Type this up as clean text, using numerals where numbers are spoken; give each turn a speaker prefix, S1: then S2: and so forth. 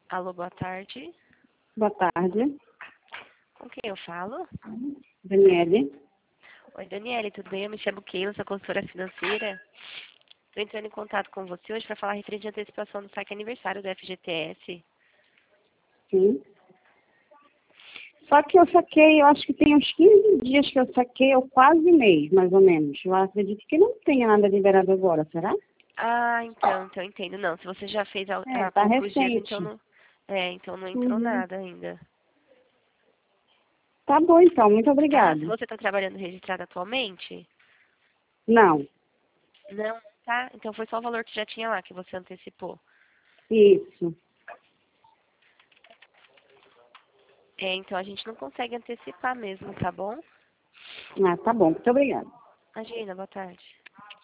S1: Alô, boa tarde.
S2: Boa tarde,
S1: Com quem eu falo?
S2: Daniele.
S1: Oi, Daniele, tudo bem? Eu me chamo Keila, sou consultora financeira. Estou entrando em contato com você hoje para falar referente à antecipação do saque aniversário do FGTS.
S2: Sim. Só que eu saquei, eu acho que tem uns 15 dias que eu saquei, ou quase mês, mais ou menos. Eu acredito que não tenha nada liberado agora, será?
S1: Ah, então entendo. Não, se você já fez há
S2: Tá
S1: poucos dias, então
S2: recente.
S1: não, então não entrou
S2: Uhum.
S1: nada ainda.
S2: Tá bom, então. Muito
S1: Ah, se
S2: obrigada.
S1: você está trabalhando registrado atualmente?
S2: Não.
S1: Não, tá? Então foi só o valor que já tinha lá, que você antecipou.
S2: Isso.
S1: Então a gente não consegue antecipar mesmo, tá bom?
S2: Ah, tá bom. Muito obrigada.
S1: Imagina, boa tarde.